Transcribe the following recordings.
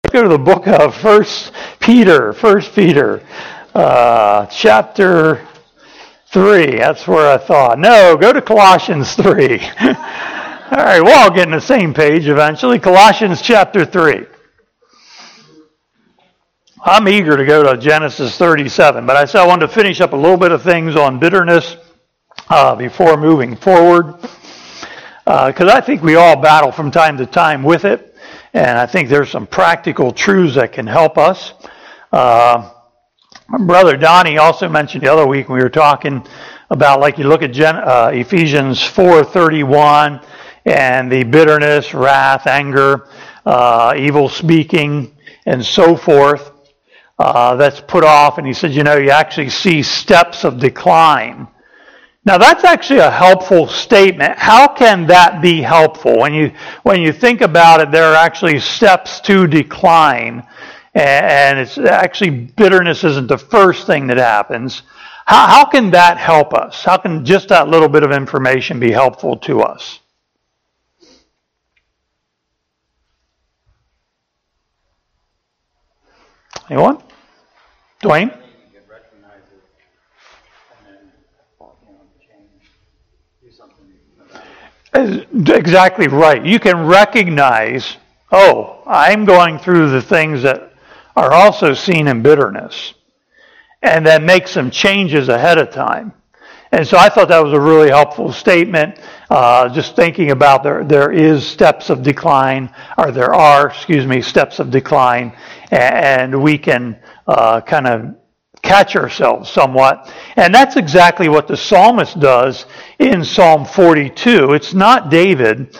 Go to the book of First Peter, chapter 3. That's where I thought. No, go to Colossians 3. All right, we'll all get on the same page eventually. Colossians chapter 3. I'm eager to go to Genesis 37, but I said I wanted to finish up a little bit of things on bitterness before moving forward, because I think we all battle from time to time with it. And I think there's some practical truths that can help us. My brother Donnie also mentioned the other week when we were talking about, like, you look at Ephesians 4:31 and the bitterness, wrath, anger, evil speaking, and so forth that's put off. And he said, you actually see steps of decline. Now, that's actually a helpful statement. How can that be helpful? When you think about it, there are actually steps to decline, and it's actually bitterness isn't the first thing that happens. How can that help us? How can just that little bit of information be helpful to us? Anyone? Dwayne? Exactly right. You can recognize, I'm going through the things that are also seen in bitterness, and then make some changes ahead of time. And so I thought that was a really helpful statement, just thinking about there are steps of decline, and we can kind of catch ourselves somewhat. And that's exactly what the psalmist does in Psalm 42. It's not David,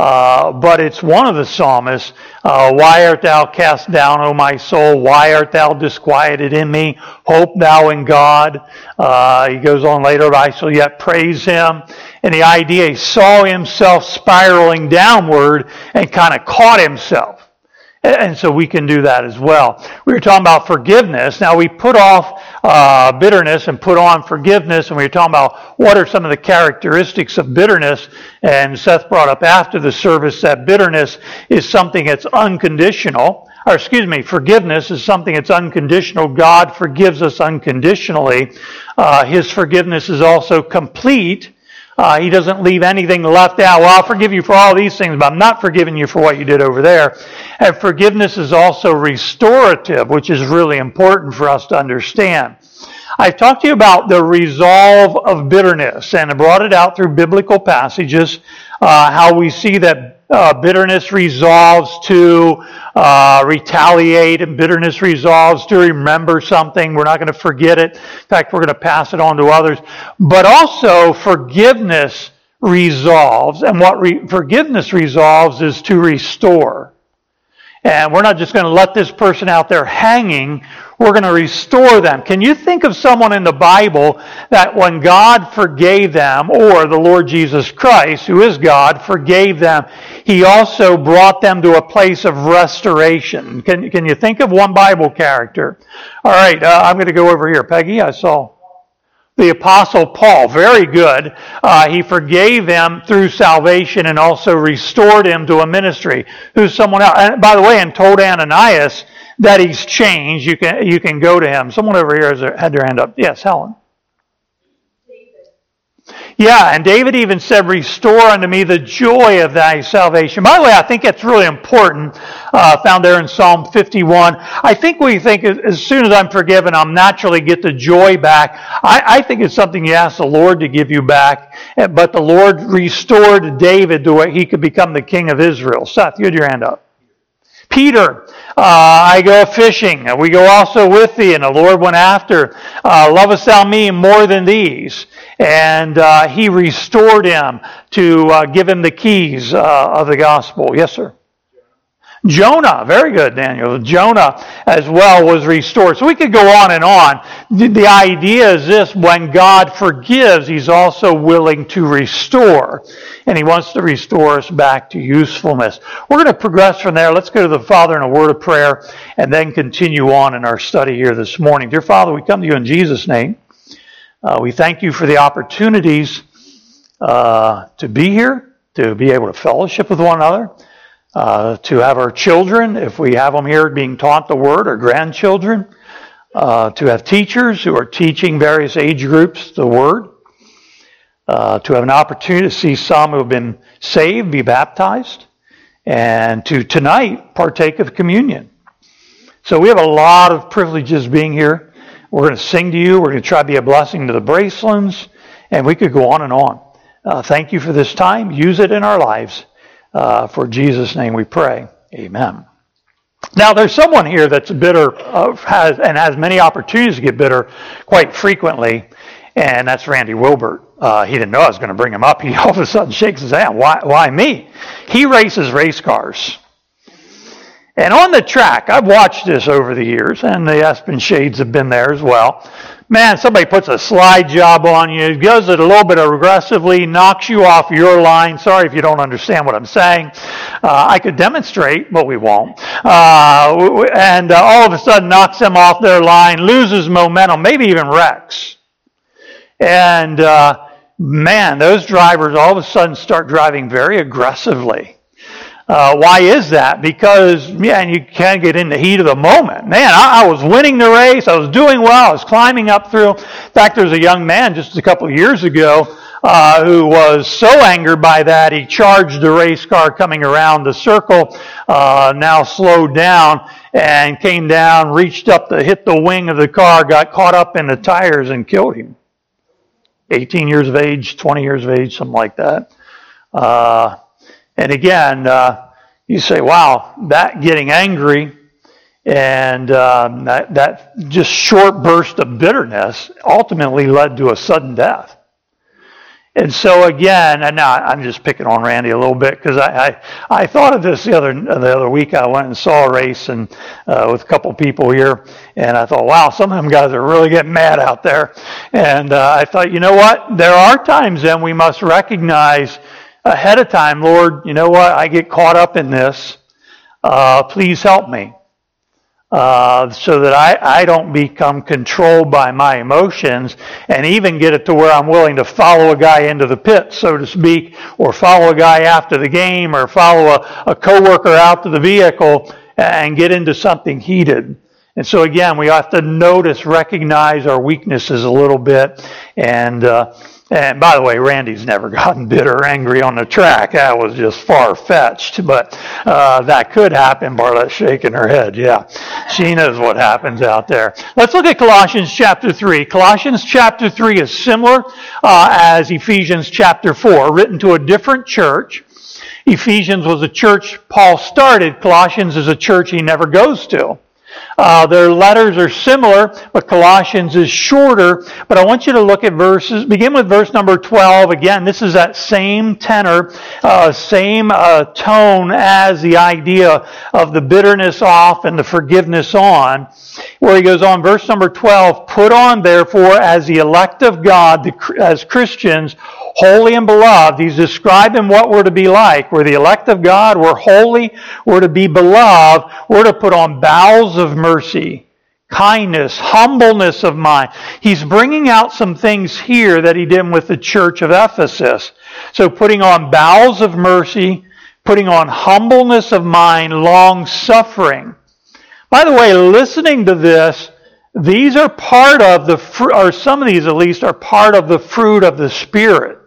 but it's one of the psalmists. Why art thou cast down, O my soul? Why art thou disquieted in me? Hope thou in God. He goes on later, I shall yet praise him. And the idea, he saw himself spiraling downward and kind of caught himself. And so we can do that as well. We were talking about forgiveness. Now, we put off bitterness and put on forgiveness, and we were talking about what are some of the characteristics of bitterness. And Seth brought up after the service that bitterness is something that's unconditional. Forgiveness is something that's unconditional. God forgives us unconditionally. His forgiveness is also complete. He doesn't leave anything left out. Well, I'll forgive you for all these things, but I'm not forgiving you for what you did over there. And forgiveness is also restorative, which is really important for us to understand. I've talked to you about the resolve of bitterness, and I brought it out through biblical passages, how we see that bitterness resolves to retaliate, and bitterness resolves to remember something. We're not going to forget it. In fact, we're going to pass it on to others. But also, forgiveness resolves, and what forgiveness resolves is to restore. And we're not just going to let this person out there hanging. We're going to restore them. Can you think of someone in the Bible that when God forgave them, or the Lord Jesus Christ, who is God, forgave them, He also brought them to a place of restoration? Can you think of one Bible character? All right, I'm going to go over here. Peggy, I saw the Apostle Paul. Very good. He forgave him through salvation and also restored him to a ministry. Who's someone else? And by the way, and told Ananias that he's changed. You can go to him. Someone over here had their hand up. Yes, Helen. Yeah, and David even said, restore unto me the joy of thy salvation. By the way, I think that's really important, found there in Psalm 51. I think we think as soon as I'm forgiven, I'll naturally get the joy back. I think it's something you ask the Lord to give you back, but the Lord restored David to where he could become the king of Israel. Seth, you had your hand up. Peter, I go fishing. We go also with thee, and the Lord went after. Lovest thou me more than these? And he restored him to give him the keys of the gospel. Yes, sir. Jonah, very good, Daniel. Jonah as well was restored. So we could go on and on. The idea is this: when God forgives, He's also willing to restore. And He wants to restore us back to usefulness. We're going to progress from there. Let's go to the Father in a word of prayer and then continue on in our study here this morning. Dear Father, we come to you in Jesus' name. We thank you for the opportunities to be here, to be able to fellowship with one another. to have our children, if we have them here being taught the Word, or grandchildren, to have teachers who are teaching various age groups the Word, to have an opportunity to see some who have been saved be baptized, and to tonight partake of communion. So we have a lot of privileges being here. We're going to sing to you. We're going to try to be a blessing to the Bracelands, and we could go on and on. Thank you for this time. Use it in our lives. For Jesus' name we pray. Amen. Now, there's someone here that's bitter, has many opportunities to get bitter quite frequently, and that's Randy Wilbert. He didn't know I was going to bring him up. He all of a sudden shakes his hand. Why me? He races race cars. And on the track, I've watched this over the years, and the Aspen Shades have been there as well. Man, somebody puts a slide job on you, does it a little bit aggressively, knocks you off your line. Sorry if you don't understand what I'm saying. I could demonstrate, but we won't. And all of a sudden knocks them off their line, loses momentum, maybe even wrecks. And man, those drivers all of a sudden start driving very aggressively. Why is that? Because, man, you can't get in the heat of the moment. Man, I was winning the race. I was doing well. I was climbing up through. In fact, there's a young man just a couple of years ago who was so angered by that, he charged the race car coming around the circle, now slowed down, and came down, reached up to hit the wing of the car, got caught up in the tires, and killed him. 18 years of age, 20 years of age, something like that. And again, you say, wow, that getting angry and that just short burst of bitterness ultimately led to a sudden death. And so again, and now I'm just picking on Randy a little bit because I thought of this the other week. I went and saw a race and with a couple people here, and I thought, wow, some of them guys are really getting mad out there. And I thought, you know what? There are times then we must recognize ahead of time, Lord, you know what? I get caught up in this. Please help me. So that I don't become controlled by my emotions and even get it to where I'm willing to follow a guy into the pit, so to speak, or follow a guy after the game, or follow a coworker out to the vehicle and get into something heated. And so again, we have to recognize our weaknesses a little bit. And by the way, Randy's never gotten bitter or angry on the track. That was just far-fetched. But that could happen. Barlett's shaking her head. Yeah, she knows what happens out there. Let's look at Colossians chapter 3. Colossians chapter 3 is similar as Ephesians chapter 4, written to a different church. Ephesians was a church Paul started. Colossians is a church he never goes to. Their letters are similar, but Colossians is shorter. But I want you to look at begin with verse number 12. Again, this is that same tenor, same tone as the idea of the bitterness off and the forgiveness on. Where he goes on, verse number 12, put on therefore as the elect of God, as Christians, holy and beloved. He's describing what we're to be like. We're the elect of God. We're holy. We're to be beloved. We're to put on bowels of mercy, kindness, humbleness of mind. He's bringing out some things here that he did with the church of Ephesus. So putting on bowels of mercy, putting on humbleness of mind, long-suffering. By the way, listening to this, these are part of the fruit, or some of these at least are part of the fruit of the Spirit.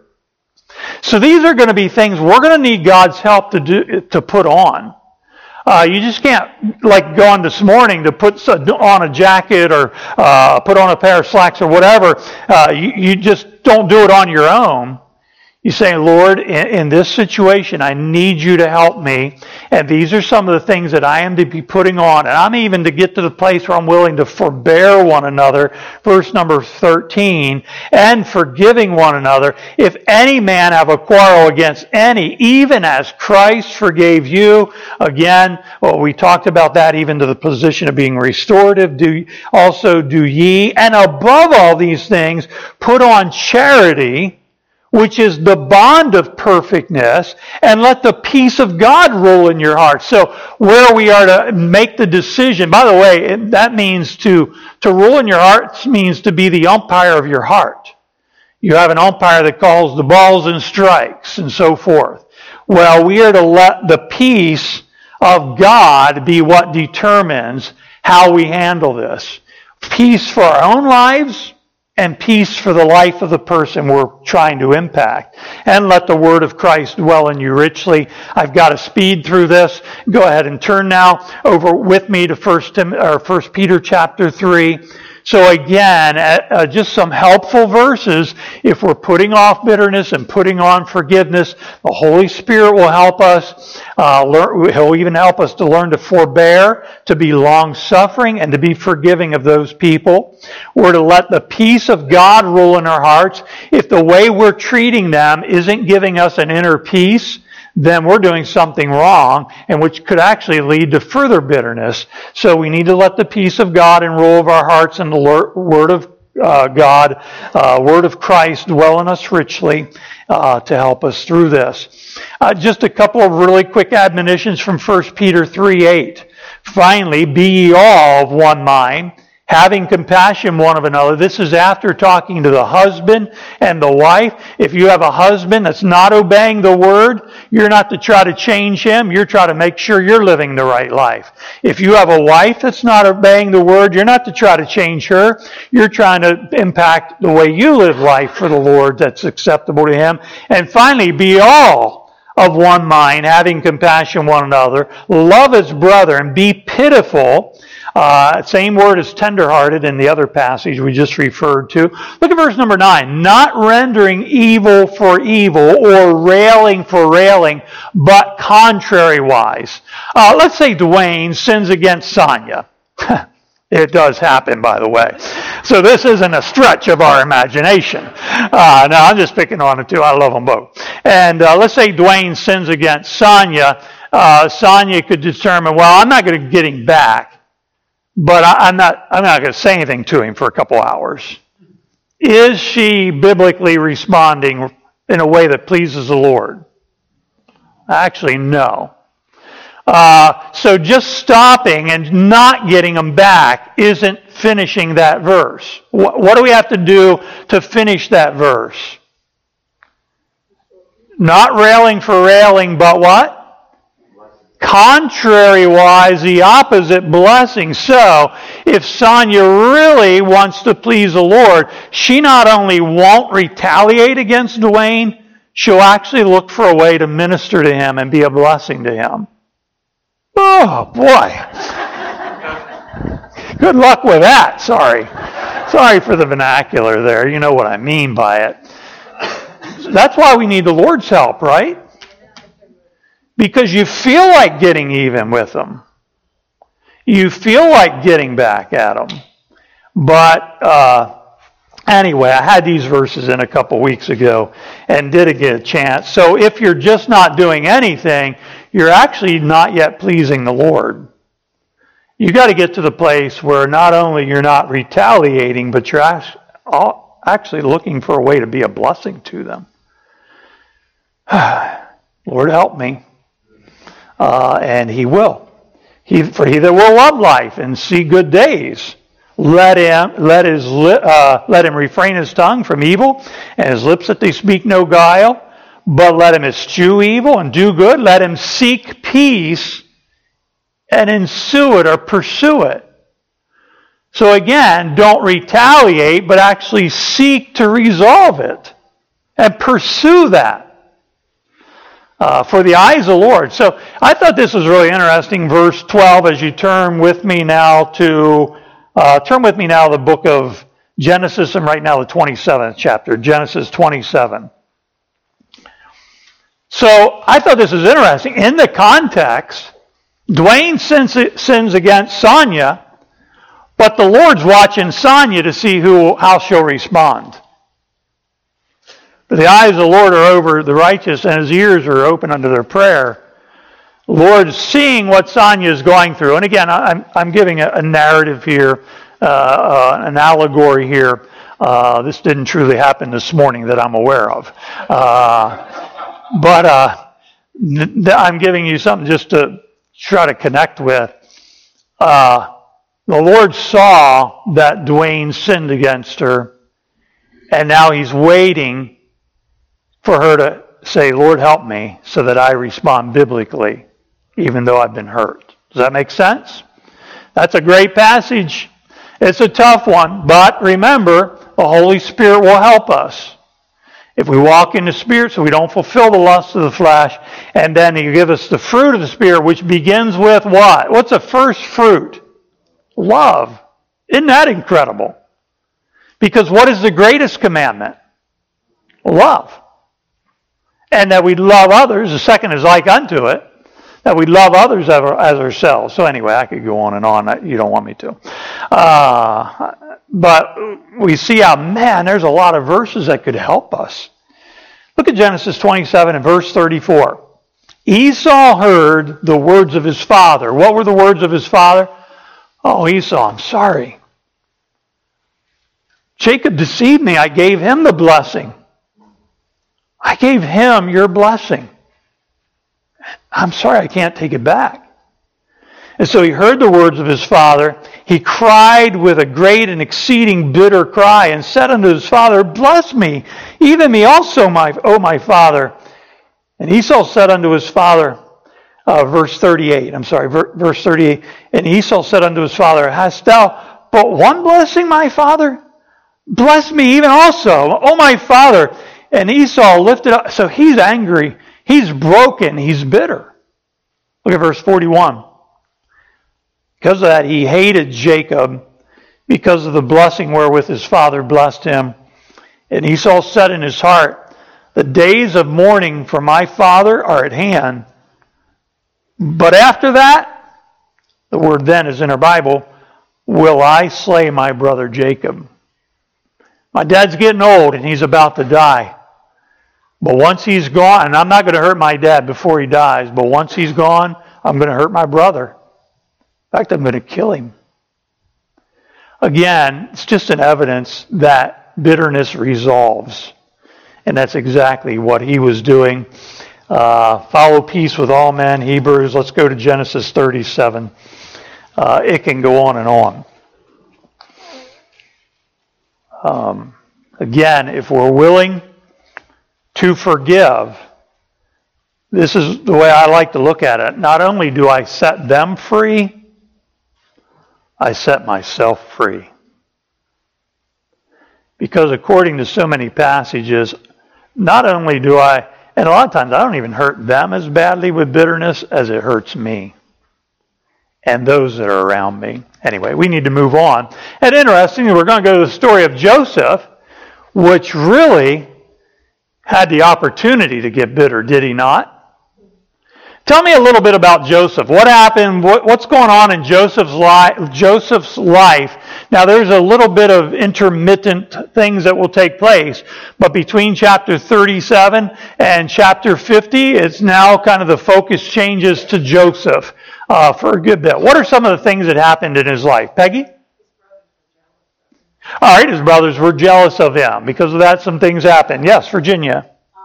So these are going to be things we're going to need God's help to put on. You just can't, like going this morning to put on a jacket or put on a pair of slacks or whatever. You just don't do it on your own. You say, Lord, in this situation, I need you to help me. And these are some of the things that I am to be putting on. And I'm even to get to the place where I'm willing to forbear one another. Verse number 13. And forgiving one another. If any man have a quarrel against any, even as Christ forgave you. Again, we talked about that even to the position of being restorative. Also do ye. And above all these things, put on charity, which is the bond of perfectness, and let the peace of God rule in your heart. So where we are to make the decision, by the way, that means to rule in your heart means to be the umpire of your heart. You have an umpire that calls the balls and strikes and so forth. Well, we are to let the peace of God be what determines how we handle this. Peace for our own lives and peace for the life of the person we're trying to impact. And let the word of Christ dwell in you richly. I've got to speed through this. Go ahead and turn now over with me to 1 Peter chapter 3. So again, just some helpful verses. If we're putting off bitterness and putting on forgiveness, the Holy Spirit will help us. He'll even help us to learn to forbear, to be long-suffering, and to be forgiving of those people. We're to let the peace of God rule in our hearts. If the way we're treating them isn't giving us an inner peace, then we're doing something wrong, and which could actually lead to further bitterness. So we need to let the peace of God enroll of our hearts and the Word of God, Word of Christ dwell in us richly to help us through this. Just a couple of really quick admonitions from 1 Peter 3:8. Finally, be ye all of one mind, having compassion one of another. This is after talking to the husband and the wife. If you have a husband that's not obeying the word, you're not to try to change him. You're trying to make sure you're living the right life. If you have a wife that's not obeying the word, you're not to try to change her. You're trying to impact the way you live life for the Lord that's acceptable to him. And finally, be all of one mind, having compassion one another. Love his brother and be pitiful. Same word as tenderhearted in the other passage we just referred to. Look at verse number 9. Not rendering evil for evil or railing for railing, but contrariwise. Let's say Dwayne sins against Sonia. It does happen, by the way. So this isn't a stretch of our imagination. No, I'm just picking on it too. I love them both. And let's say Dwayne sins against Sonia. Sonia could determine, well, I'm not going to get him back. But I'm not going to say anything to him for a couple hours. Is she biblically responding in a way that pleases the Lord? Actually, no. So just stopping and not getting them back isn't finishing that verse. What do we have to do to finish that verse? Not railing for railing, but what? Contrary-wise, the opposite blessing. So, if Sonia really wants to please the Lord, she not only won't retaliate against Dwayne, she'll actually look for a way to minister to him and be a blessing to him. Oh, boy. Good luck with that. Sorry for the vernacular there. You know what I mean by it. That's why we need the Lord's help, right? Because you feel like getting even with them. You feel like getting back at them. But anyway, I had these verses in a couple weeks ago and didn't get a chance. So if you're just not doing anything, you're actually not yet pleasing the Lord. You got to get to the place where not only you're not retaliating, but you're actually looking for a way to be a blessing to them. Lord, help me. And he will. For he that will love life and see good days, let him refrain his tongue from evil, and his lips that they speak no guile. But let him eschew evil and do good. Let him seek peace and ensue it or pursue it. So again, don't retaliate, but actually seek to resolve it and pursue that. For the eyes of the Lord. So I thought this was really interesting. Verse 12, as you turn with me now to the book of Genesis, and right now the 27th chapter, Genesis 27. So I thought this was interesting. In the context, Dwayne sins against Sonia, but the Lord's watching Sonia to see how she'll respond. The eyes of the Lord are over the righteous, and his ears are open unto their prayer. The Lord is seeing what Sonia is going through. And again, I'm giving a narrative here, an allegory here. This didn't truly happen this morning that I'm aware of. But I'm giving you something just to try to connect with. The Lord saw that Dwayne sinned against her, and now he's waiting for her to say, Lord, help me, so that I respond biblically, even though I've been hurt. Does that make sense? That's a great passage. It's a tough one, but remember, the Holy Spirit will help us. If we walk in the Spirit so we don't fulfill the lust of the flesh, and then He give us the fruit of the Spirit, which begins with what? What's the first fruit? Love. Isn't that incredible? Because what is the greatest commandment? Love. And that we love others. The second is like unto it, that we love others as ourselves. So anyway, I could go on and on. You don't want me to. But we see how, man, there's a lot of verses that could help us. Look at Genesis 27 and verse 34. Esau heard the words of his father. What were the words of his father? Oh, Esau, I'm sorry. Jacob deceived me. I gave him the blessing. I gave him your blessing. I'm sorry, I can't take it back. And so he heard the words of his father. He cried with a great and exceeding bitter cry and said unto his father, bless me, even me also, my father. And Esau said unto his father, verse 38, and Esau said unto his father, hast thou but one blessing, my father? Bless me even also, O my father. And Esau lifted up, so he's angry, he's broken, he's bitter. Look at verse 41. Because of that, he hated Jacob because of the blessing wherewith his father blessed him. And Esau said in his heart, the days of mourning for my father are at hand. But after that, the word then is in our Bible, will I slay my brother Jacob. My dad's getting old and he's about to die. But once he's gone, and I'm not going to hurt my dad before he dies, but once he's gone, I'm going to hurt my brother. In fact, I'm going to kill him. Again, it's just an evidence that bitterness resolves. And that's exactly what he was doing. Follow peace with all men, Hebrews. Let's go to Genesis 37. It can go on and on. Again, if we're willing to forgive, this is the way I like to look at it. Not only do I set them free, I set myself free. Because according to so many passages, not only do I, and a lot of times I don't even hurt them as badly with bitterness as it hurts me and those that are around me. Anyway, we need to move on. And interestingly, we're going to go to the story of Joseph, which really had the opportunity to get bitter, did he not? Tell me a little bit about Joseph. What happened? What's going on in Joseph's life? Now, there's a little bit of intermittent things that will take place, but between chapter 37 and chapter 50, it's now kind of the focus changes to Joseph for a good bit. What are some of the things that happened in his life? Peggy? All right, his brothers were jealous of him. Because of that, some things happened. Yes, Virginia.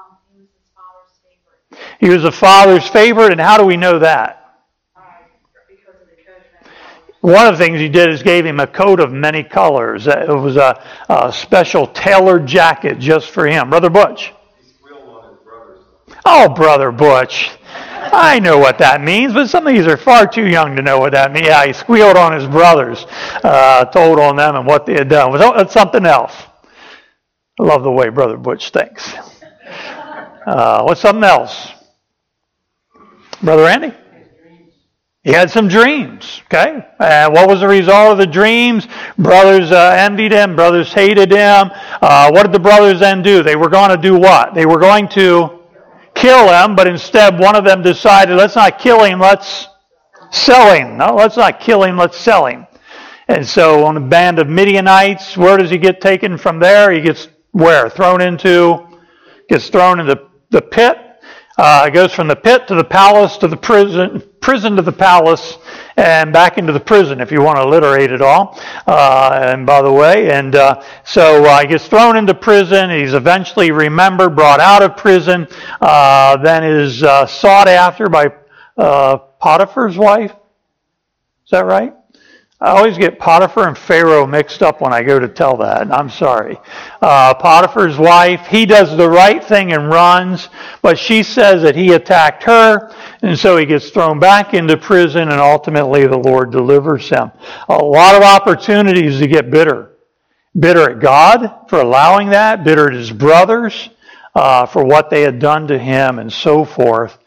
He was a father's favorite, and how do we know that? Because of the coat. One of the things he did is gave him a coat of many colors. It was a special tailored jacket just for him. Brother Butch. He squealed on his brothers. Oh, Brother Butch. I know what that means, but some of these are far too young to know what that means. Yeah, he squealed on his brothers, told on them and what they had done. It's something else. I love the way Brother Butch thinks. What's something else? Brother Andy? He had some dreams, okay? And what was the result of the dreams? Brothers envied him. Brothers hated him. What did the brothers then do? They were going to do what? They were going to kill him, but instead one of them decided, let's not kill him, let's sell him. No, let's not kill him, let's sell him. And so on a band of Midianites, where does he get taken from there? He gets where? Gets thrown into the pit. It goes from the pit to the palace to the prison to the palace, and back into the prison, if you want to alliterate it all. And by the way, so he gets thrown into prison. He's eventually remembered, brought out of prison, then is sought after by Potiphar's wife. Is that right? I always get Potiphar and Pharaoh mixed up when I go to tell that. I'm sorry. Potiphar's wife, he does the right thing and runs, but she says that he attacked her, and so he gets thrown back into prison, and ultimately the Lord delivers him. A lot of opportunities to get bitter. Bitter at God for allowing that, bitter at his brothers for what they had done to him, and so forth.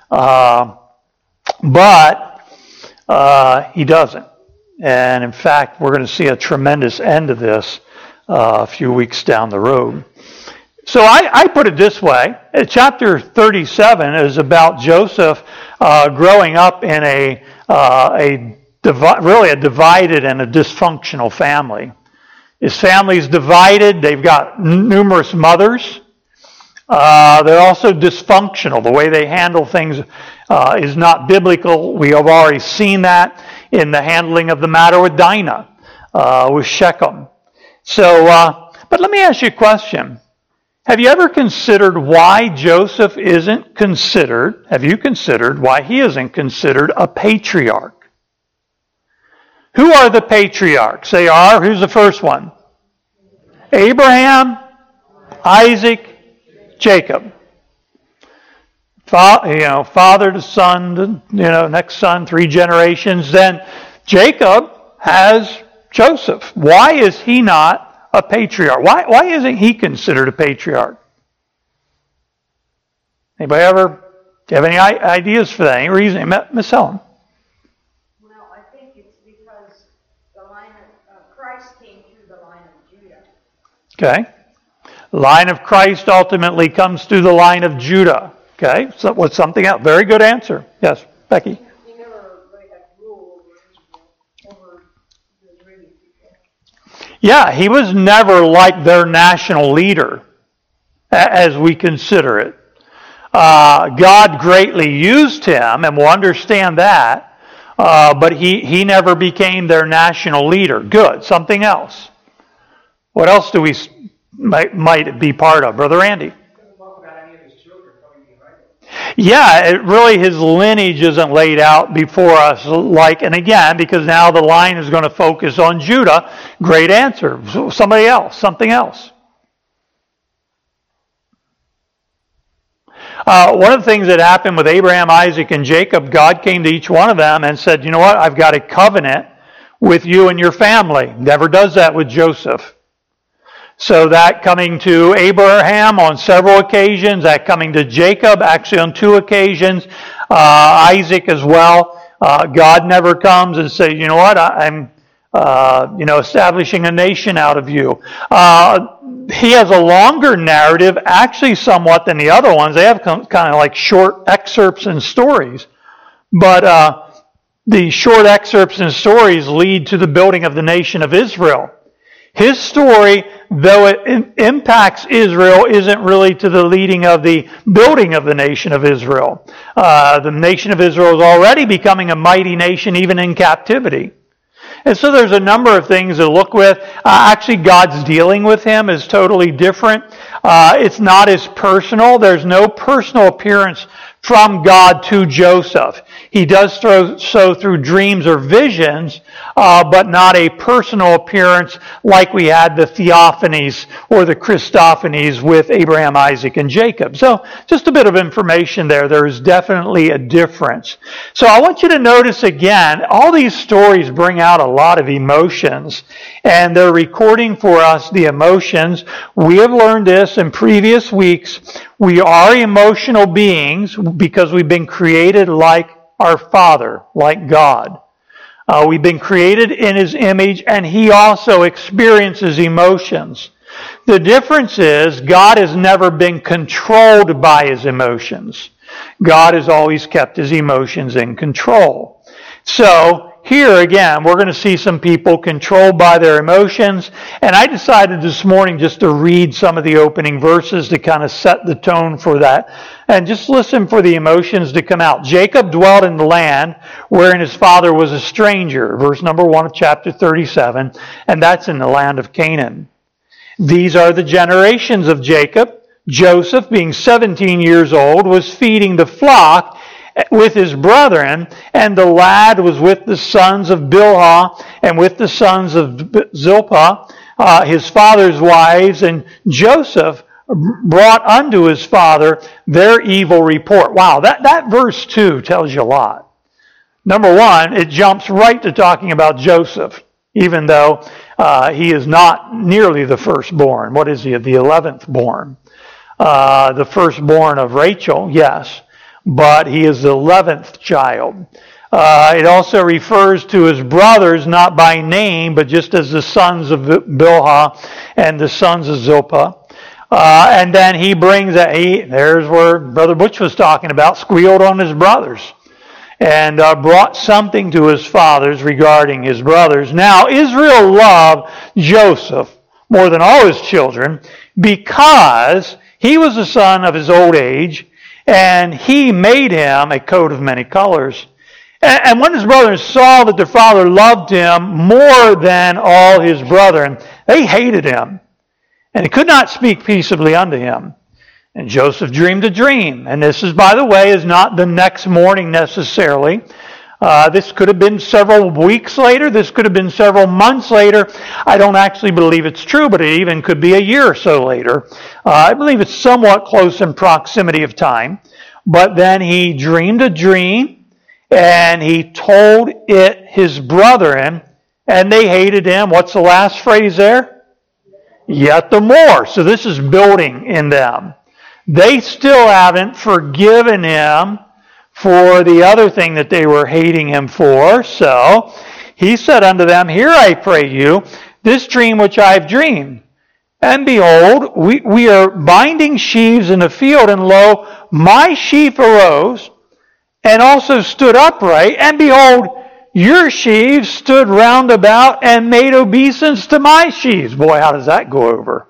But he doesn't. And in fact, we're going to see a tremendous end of this a few weeks down the road. So I put it this way. Chapter 37 is about Joseph growing up in really a divided and a dysfunctional family. His family's divided. They've got numerous mothers. They're also dysfunctional. The way they handle things is not biblical. We have already seen that in the handling of the matter with Dinah, with Shechem. So, but let me ask you a question. Have you ever considered why Joseph isn't considered, have you considered why he isn't considered a patriarch? Who are the patriarchs? They are, who's the first one? Abraham, Isaac, Jacob. Father to son, to, next son, 3 generations. Then Jacob has Joseph. Why is he not a patriarch? Why isn't he considered a patriarch? Anybody ever have any ideas for that? Any reason? Miss Helen? Well, I think it's because the line of Christ came through the line of Judah. Okay. The line of Christ ultimately comes through the line of Judah. Okay, so what's something else? Very good answer. Yes, Becky. He never really had rule over the Israeli people. Yeah, he was never like their national leader, as we consider it. God greatly used him, and we'll understand that, but he never became their national leader. Good. Something else. What else do we might it be part of? Brother Andy? Yeah, really his lineage isn't laid out before us and again, because now the line is going to focus on Judah. Great answer. Somebody else, something else. One of the things that happened with Abraham, Isaac, and Jacob, God came to each one of them and said, you know what, I've got a covenant with you and your family. Never does that with Joseph. So that coming to Abraham on several occasions, that coming to Jacob actually on 2 occasions, Isaac as well. God never comes and says, you know what, I'm establishing a nation out of you. He has a longer narrative, actually somewhat than the other ones. They have kind of like short excerpts and stories. But the short excerpts and stories lead to the building of the nation of Israel. His story, though it impacts Israel, isn't really to the leading of the building of the nation of Israel. The nation of Israel is already becoming a mighty nation even in captivity. And so there's a number of things to look with. Actually, God's dealing with him is totally different. It's not as personal. There's no personal appearance from God to Joseph. He does so through dreams or visions, but not a personal appearance like we had the theophanies or the Christophanies with Abraham, Isaac, and Jacob. So just a bit of information there. There is definitely a difference. So I want you to notice again, all these stories bring out a lot of emotions, and they're recording for us the emotions. We have learned this in previous weeks. We are emotional beings because we've been created like our Father, like God. We've been created in His image, and He also experiences emotions. The difference is God has never been controlled by His emotions. God has always kept His emotions in control. So, here again, we're going to see some people controlled by their emotions, and I decided this morning just to read some of the opening verses to kind of set the tone for that, and just listen for the emotions to come out. Jacob dwelt in the land wherein his father was a stranger, verse number 1 of chapter 37, and that's in the land of Canaan. These are the generations of Jacob. Joseph, being 17 years old, was feeding the flock with his brethren, and the lad was with the sons of Bilhah and with the sons of Zilpah, his father's wives, and Joseph brought unto his father their evil report. Wow, that verse 2 tells you a lot. Number one, it jumps right to talking about Joseph, even though he is not nearly the firstborn. What is he? The 11th born. The firstborn of Rachel, yes, but he is the 11th child. It also refers to his brothers, not by name, but just as the sons of Bilhah and the sons of Zilpah. And then he brings there's where Brother Butch was talking about, squealed on his brothers. And brought something to his fathers regarding his brothers. Now, Israel loved Joseph more than all his children because he was the son of his old age, and he made him a coat of many colors. And when his brothers saw that their father loved him more than all his brethren, they hated him, and he could not speak peaceably unto him. And Joseph dreamed a dream. And this is, by the way, is not the next morning necessarily. This could have been several weeks later. This could have been several months later. I don't actually believe it's true, but it even could be a year or so later. I believe it's somewhat close in proximity of time. But then he dreamed a dream, and he told it his brethren, and they hated him. What's the last phrase there? Yet the more. So this is building in them. They still haven't forgiven him for the other thing that they were hating him for. So he said unto them, Hear, I pray you, this dream which I have dreamed. And behold, we are binding sheaves in the field, and lo, my sheaf arose, and also stood upright, and behold, your sheaves stood round about, and made obeisance to my sheaves. Boy, how does that go over?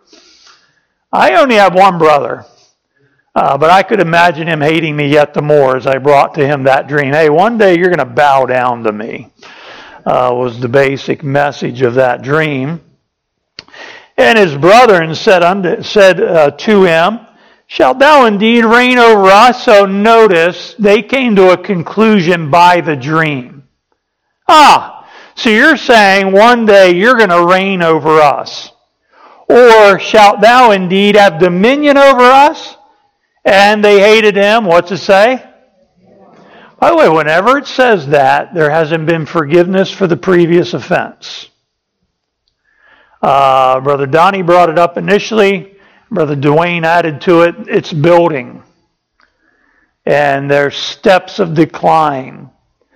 I only have one brother. But I could imagine him hating me yet the more as I brought to him that dream. Hey, one day you're going to bow down to me, was the basic message of that dream. And his brethren said to him, Shalt thou indeed reign over us? So notice, they came to a conclusion by the dream. So you're saying one day you're going to reign over us. Or shalt thou indeed have dominion over us? And they hated him. What's it say? By the way, whenever it says that, there hasn't been forgiveness for the previous offense. Brother Donnie brought it up initially. Brother Dwayne added to it. It's building. And there's steps of decline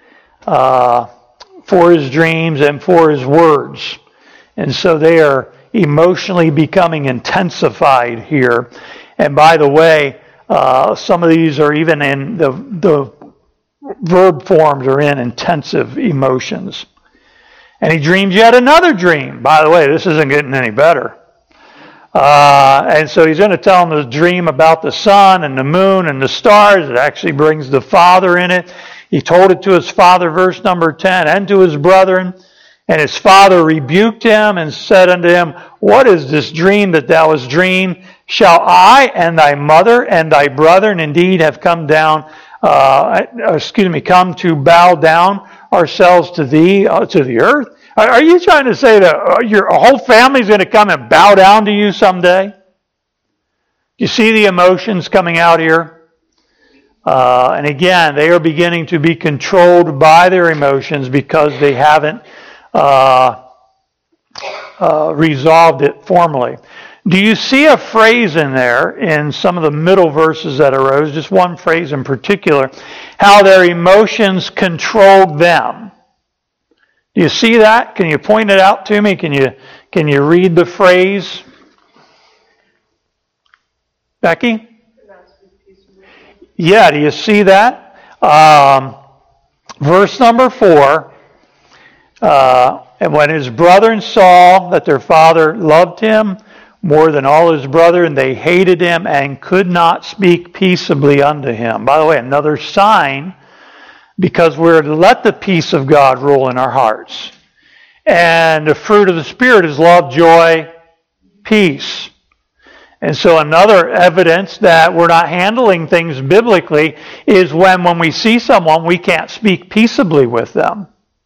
for his dreams and for his words. And so they are emotionally becoming intensified here. And by the way, some of these are even in the verb forms are in intensive emotions. And he dreams yet another dream. By the way, this isn't getting any better. And so he's going to tell him the dream about the sun and the moon and the stars. It actually brings the Father in it. He told it to his father, verse number 10, and to his brethren. And his father rebuked him and said unto him, What is this dream that thou hast dreamed? Shall I and thy mother and thy brethren indeed have come to bow down ourselves to thee, to the earth? Are you trying to say that your whole family is going to come and bow down to you someday? You see the emotions coming out here? And again, they are beginning to be controlled by their emotions because they haven't resolved it formally. Do you see a phrase in there in some of the middle verses that arose, just one phrase in particular, how their emotions controlled them? Do you see that? Can you point it out to me? Can you read the phrase? Becky? Yeah, do you see that? Verse number 4. And when his brethren saw that their father loved him more than all his brethren, they hated him and could not speak peaceably unto him. By the way, another sign, because we're to let the peace of God rule in our hearts. And the fruit of the Spirit is love, joy, peace. And so another evidence that we're not handling things biblically is when we see someone, we can't speak peaceably with them.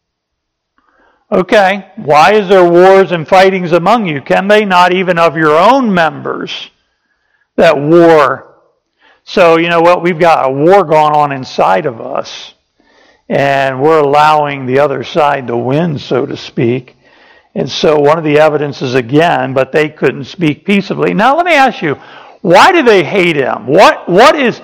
Okay, why is there wars and fightings among you? Can they not even of your own members that war? So, you know what? We've got a war going on inside of us. And we're allowing the other side to win, so to speak. And so one of the evidences again, but they couldn't speak peaceably. Now let me ask you, why do they hate him? What is,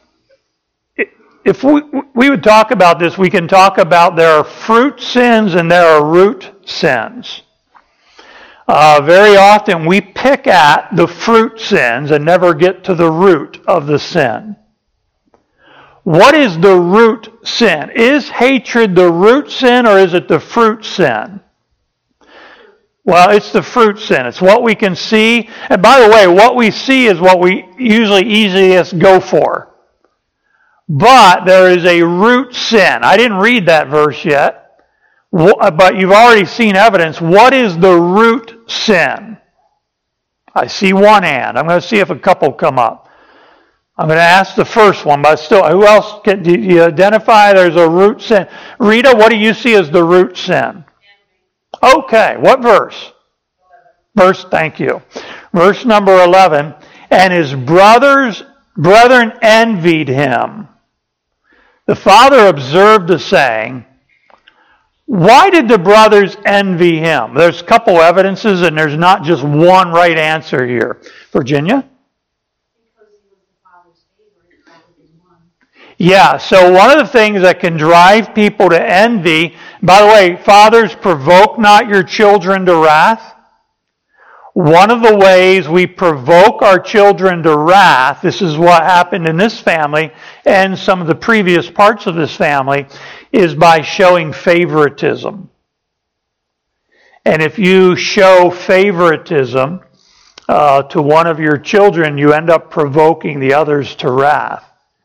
if we would talk about this, we can talk about there are fruit sins and there are root sins. Very often we pick at the fruit sins and never get to the root of the sin. What is the root sin? Is hatred the root sin or is it the fruit sin? Well, it's the fruit sin. It's what we can see. And by the way, what we see is what we usually easiest go for. But there is a root sin. I didn't read that verse yet. But you've already seen evidence. What is the root sin? I see one hand. I'm going to see if a couple come up. I'm going to ask the first one, but still, who else do you identify there's a root sin? Rita, what do you see as the root sin? Okay, what verse? Thank you. Verse number 11. And his brethren envied him. The father observed the saying. Why did the brothers envy him? There's a couple evidences, and there's not just one right answer here. Virginia? Because he was the father's favorite, probably one. Yeah, so one of the things that can drive people to envy, by the way, fathers, provoke not your children to wrath. One of the ways we provoke our children to wrath, this is what happened in this family and some of the previous parts of this family, is by showing favoritism. And if you show favoritism to one of your children, you end up provoking the others to wrath.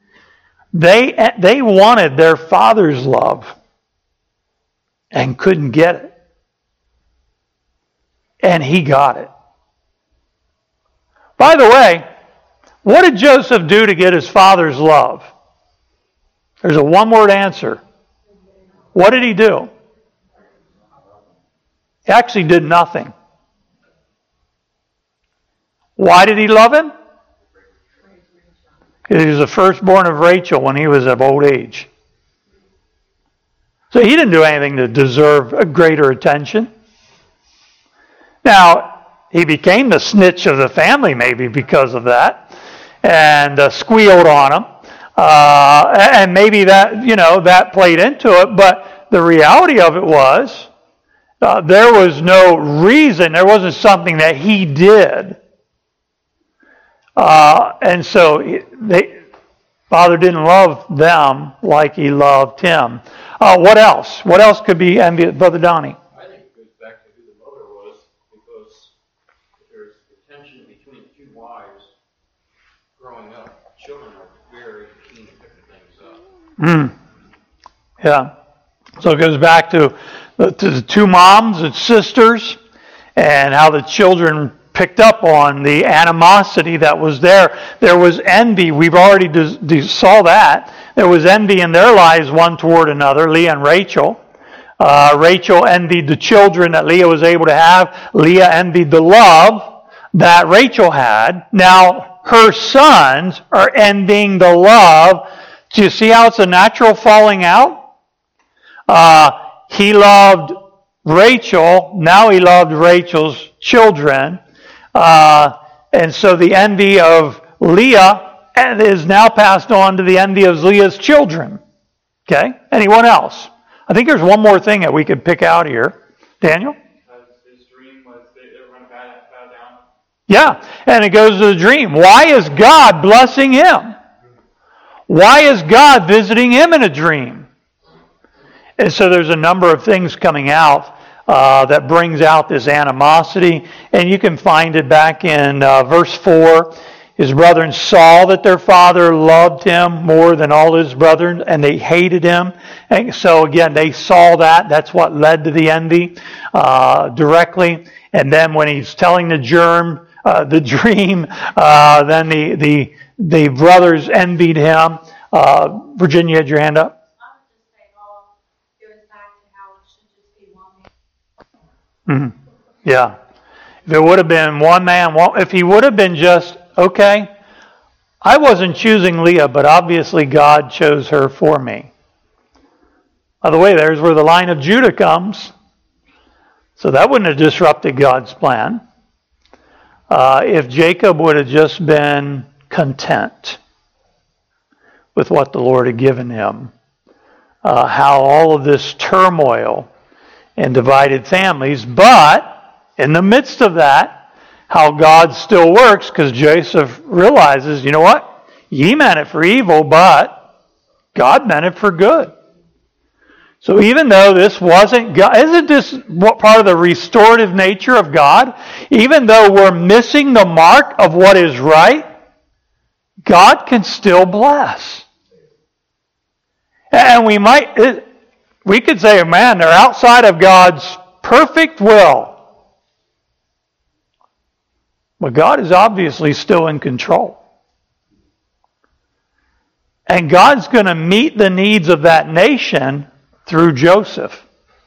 They wanted their father's love and couldn't get it. And he got it. By the way, what did Joseph do to get his father's love? There's a one-word answer. What did he do? He actually did nothing. Why did he love him? He was the firstborn of Rachel when he was of old age. So he didn't do anything to deserve a greater attention. Now, he became the snitch of the family maybe because of that, and squealed on him. And maybe that played into it, but the reality of it was there was no reason, there wasn't something that he did. And so Father didn't love them like he loved him. What else? What else could be envious, Brother Donnie? I think it goes back to who the mother was, because there's the tension between the two wives growing up. Children are very keen to pick things up. Yeah. So it goes back to the two moms and sisters and how the children picked up on the animosity that was there. There was envy. We've already saw that. There was envy in their lives one toward another, Leah and Rachel. Rachel envied the children that Leah was able to have. Leah envied the love that Rachel had. Now, her sons are envying the love. Do you see how it's a natural falling out? He loved Rachel. Now he loved Rachel's children. And so the envy of Leah is now passed on to the envy of Leah's children. Okay? Anyone else? I think there's one more thing that we could pick out here. Daniel? His dream was they were going to bow down. Yeah, and it goes to the dream. Why is God blessing him? Why is God visiting him in a dream? And so there's a number of things coming out that brings out this animosity. And you can find it back in verse 4. His brethren saw that their father loved him more than all his brethren, and they hated him. And so again, they saw that. That's what led to the envy directly. And then when he's telling the the dream. Then the brothers envied him. Virginia, had your hand up? I would just say all goes back to how it should just be one man. Mm-hmm. Yeah. If it would have been one man, if he would have been just, okay, I wasn't choosing Leah, but obviously God chose her for me. By the way, there's where the line of Judah comes. So that wouldn't have disrupted God's plan. If Jacob would have just been content with what the Lord had given him, how all of this turmoil and divided families, but in the midst of that, how God still works, because Joseph realizes, you know what? Ye meant it for evil, but God meant it for good. So even though this wasn't God, isn't this what part of the restorative nature of God? Even though we're missing the mark of what is right, God can still bless. And we could say, man, they're outside of God's perfect will. But God is obviously still in control. And God's going to meet the needs of that nation through Joseph.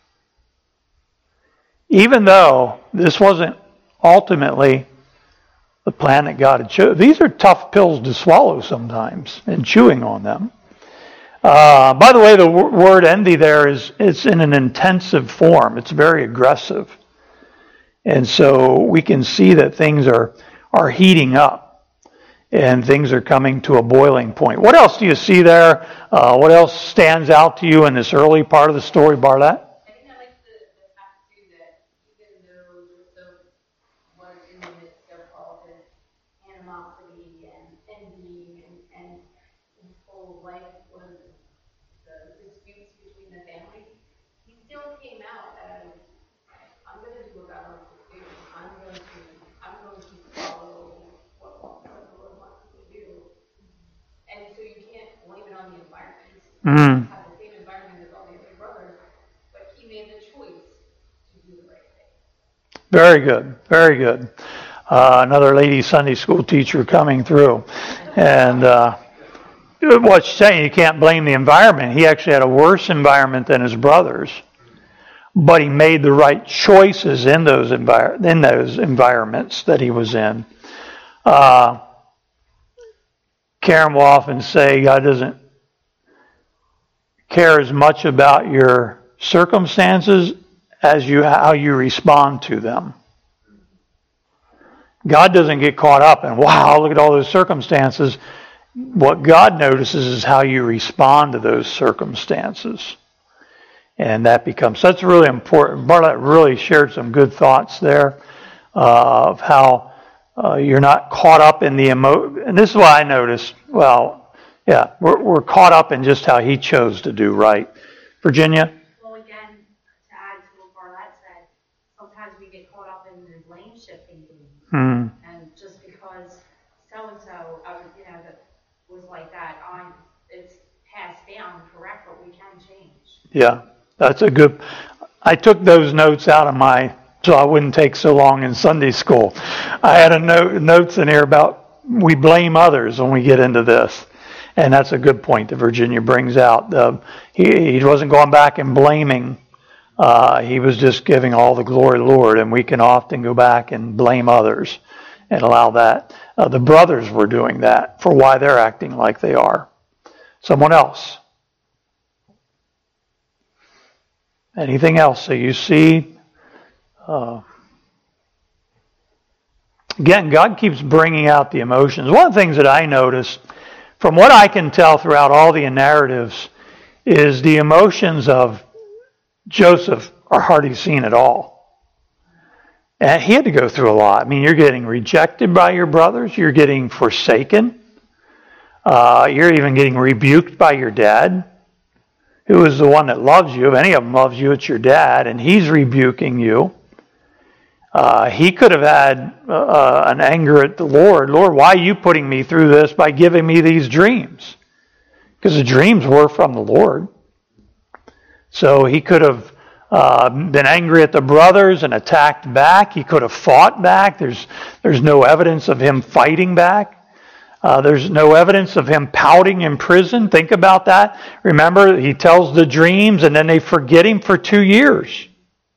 Even though this wasn't ultimately the plan that God had chosen. These are tough pills to swallow sometimes, and chewing on them. By the way, the word envy there it's in an intensive form. It's very aggressive. And so we can see that things are heating up. And things are coming to a boiling point. What else do you see there? What else stands out to you in this early part of the story, Barlett? I think I like the fact, too, that even though Joseph was in the midst of all this animosity and envy and his whole life was the disputes between the families, he still came out as, I'm going to do what God wants to do. I'm going to follow what the Lord wants me to do. And so you can't blame it on the environment. Mm. Have the same environment as all the other brothers, but he made the choice to do the right thing. Very good. Very good. Another lady Sunday school teacher coming through. And what's saying, you can't blame the environment. He actually had a worse environment than his brothers. But he made the right choices in those environments that he was in. Karen will often say God doesn't care as much about your circumstances as how you respond to them. God doesn't get caught up in, wow, look at all those circumstances. What God notices is how you respond to those circumstances. And that's really important. Bartlett really shared some good thoughts there of how you're not caught up in the emotion. And this is what I noticed. Well, yeah, we're caught up in just how he chose to do right. Virginia? Well, again, to add to what Bartlett said, sometimes we get caught up in the blame shifting game. And just because so-and-so, that was like that, it's passed down, correct, but we can change. Yeah, that's a good... I took those notes out of so I wouldn't take so long in Sunday school. I had notes in here about we blame others when we get into this. And that's a good point that Virginia brings out. He wasn't going back and blaming. He was just giving all the glory to the Lord. And we can often go back and blame others and allow that. The brothers were doing that for why they're acting like they are. Someone else? Anything else that you see? Again, God keeps bringing out the emotions. One of the things that I noticed, from what I can tell throughout all the narratives, is the emotions of Joseph are hardly seen at all. And he had to go through a lot. I mean, you're getting rejected by your brothers. You're getting forsaken. You're even getting rebuked by your dad, who is the one that loves you. If any of them loves you, it's your dad, and he's rebuking you. He could have had an anger at the Lord. Lord, why are you putting me through this by giving me these dreams? Because the dreams were from the Lord. So he could have been angry at the brothers and attacked back. He could have fought back. There's no evidence of him fighting back. There's no evidence of him pouting in prison. Think about that. Remember, he tells the dreams and then they forget him for 2 years.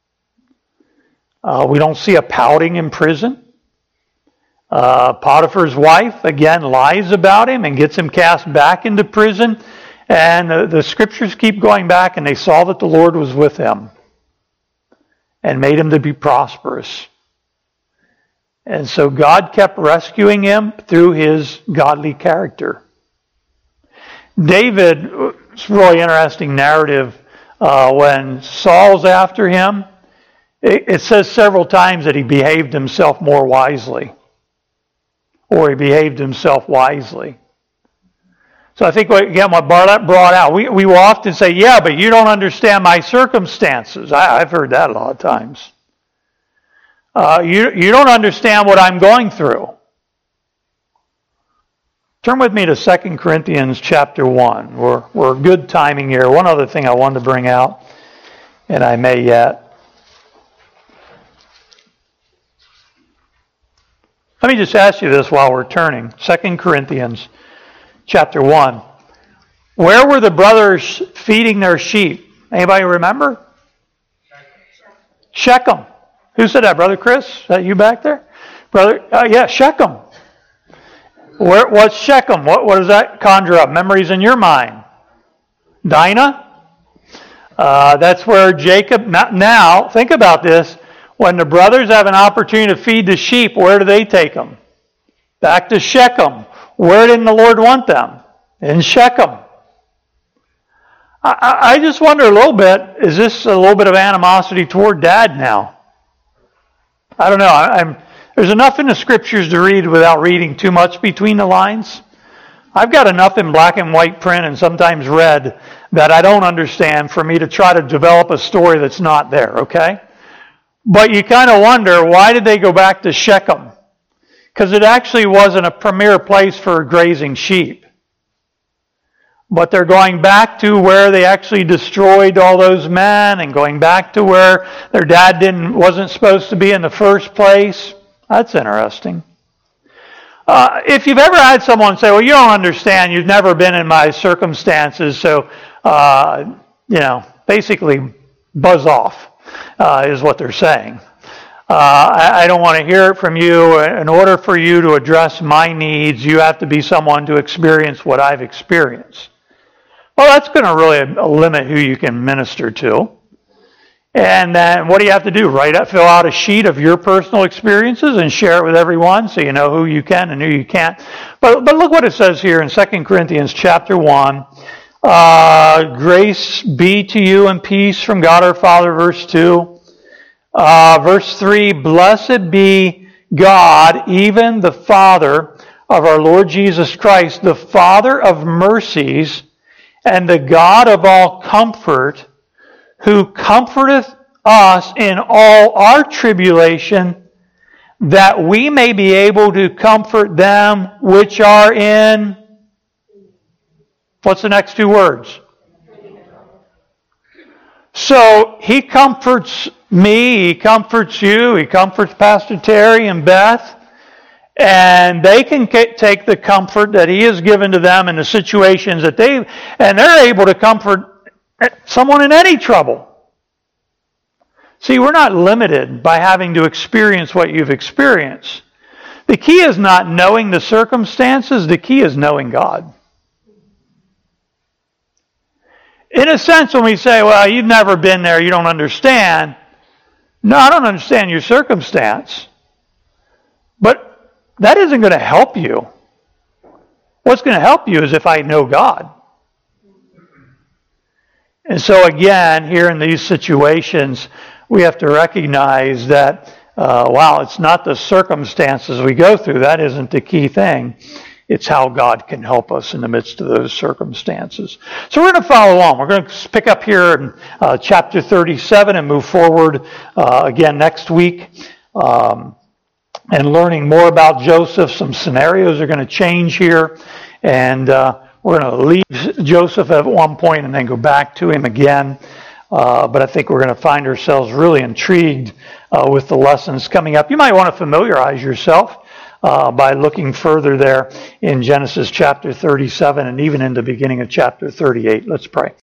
We don't see a pouting in prison. Potiphar's wife, again, lies about him and gets him cast back into prison. And the scriptures keep going back, and they saw that the Lord was with him and made him to be prosperous. And so God kept rescuing him through his godly character. David, it's a really interesting narrative. When Saul's after him, it says several times that he behaved himself more wisely. Or he behaved himself wisely. So I think, again, what Bartlett brought out, we will often say, yeah, but you don't understand my circumstances. I've heard that a lot of times. You don't understand what I'm going through. Turn with me to 2 Corinthians chapter 1. We're good timing here. One other thing I wanted to bring out, and I may yet. Let me just ask you this while we're turning. 2 Corinthians chapter 1. Where were the brothers feeding their sheep? Anybody remember? Shechem. Who said that, Brother Chris? Is that you back there? Brother, yeah, Shechem. What's Shechem? What does that conjure up? Memories in your mind? Dinah? That's where Jacob... Now, think about this. When the brothers have an opportunity to feed the sheep, where do they take them? Back to Shechem. Where didn't the Lord want them? In Shechem. I just wonder a little bit, is this a little bit of animosity toward Dad now? I don't know. There's enough in the scriptures to read without reading too much between the lines. I've got enough in black and white print and sometimes red that I don't understand for me to try to develop a story that's not there, okay? But you kind of wonder, why did they go back to Shechem? Because it actually wasn't a premier place for grazing sheep. But they're going back to where they actually destroyed all those men and going back to where their dad wasn't supposed to be in the first place. That's interesting. If you've ever had someone say, well, you don't understand, you've never been in my circumstances, so, basically buzz off. Is what they're saying. I don't want to hear it from you. In order for you to address my needs, you have to be someone to experience what I've experienced. Well, that's going to really limit who you can minister to. And then what do you have to do? Fill out a sheet of your personal experiences and share it with everyone so you know who you can and who you can't. But look what it says here in 2 Corinthians chapter 1. Grace be to you and peace from God our Father, verse 2. Verse 3, blessed be God, even the Father of our Lord Jesus Christ, the Father of mercies and the God of all comfort, who comforteth us in all our tribulation, that we may be able to comfort them which are in... What's the next two words? So he comforts me, he comforts you, he comforts Pastor Terry and Beth, and they can take the comfort that he has given to them in the situations that and they're able to comfort someone in any trouble. See, we're not limited by having to experience what you've experienced. The key is not knowing the circumstances, the key is knowing God. In a sense, when we say, well, you've never been there, you don't understand. No, I don't understand your circumstance. But that isn't going to help you. What's going to help you is if I know God. And so again, here in these situations, we have to recognize that, it's not the circumstances we go through. That isn't the key thing. It's how God can help us in the midst of those circumstances. So we're going to follow on. We're going to pick up here in chapter 37 and move forward again next week. And learning more about Joseph. Some scenarios are going to change here. And we're going to leave Joseph at one point and then go back to him again. But I think we're going to find ourselves really intrigued with the lessons coming up. You might want to familiarize yourself by looking further there in Genesis chapter 37 and even in the beginning of chapter 38. Let's pray.